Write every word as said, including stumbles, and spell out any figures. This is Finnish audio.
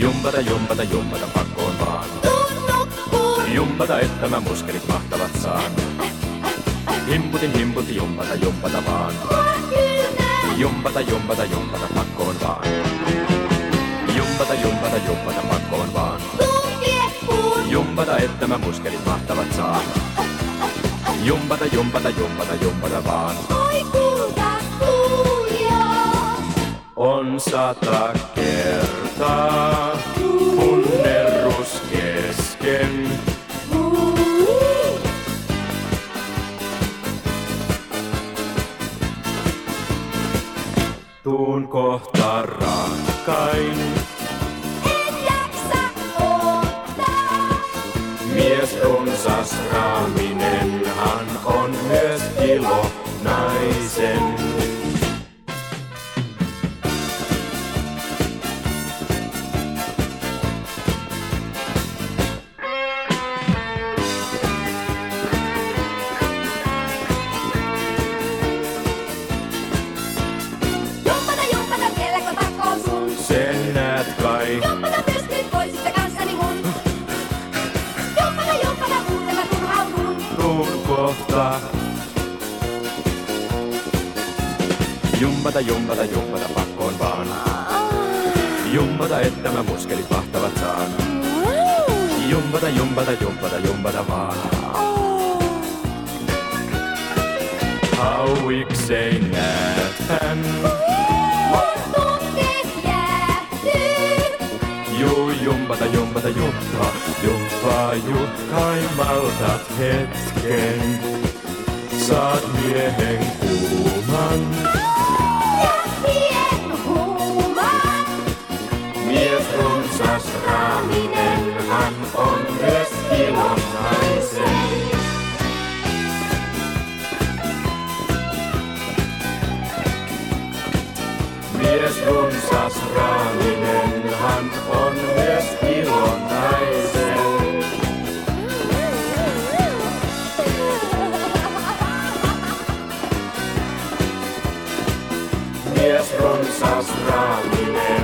Jumpata, jumpata, jumpata, pakkoon vaan. Tuun nukkuun. Jumpata, että mä muskelit mahtavat saan. Himputin, himputin, jumpata, jumpata vaan. Jumpata, jumpata, jumpata, pakkoon vaan. Jumpata, jumpata, jumpata, pakkoon vaan. Tuun kieppuun. Jumpata, että mä muskelit mahtavat saan. Jumpata, jumpata, jumpata, jumpata vaan. Oi kulta kuulijaa. On sata kertaa punnerrus kesken. Tuun kohta rakkain. En jaksa odottaa. Mies runsas raaminenhan on myös ilo naisen. Jumpata, jumpata, vieläkö pakkoon sun? Sen näet kai. Jumpata, pystyt voisitte kanssani mun. Jumpata, jumpata, muuten mä turhaudun. Tuun kohta. Jumpata, jumpata, jumpata, pakkoon vaan. Jumpata, että mä muskelit mahtavat saan. Jumpata, jumpata, jumpata, jumpata vaan. Hauikseen näethän. Mun tunteet jäähtyy. Juu, jumpata, jumpata, jumpaa. Jumpaa, juhkai maltat hetken. Saat miehen kuuman. Ja hien huumaan. Mies runsas raaminen, hän on myös ilon naisen. Mies runsas raaminen, hän on myös ilon naisen. Mies runsas raaminen.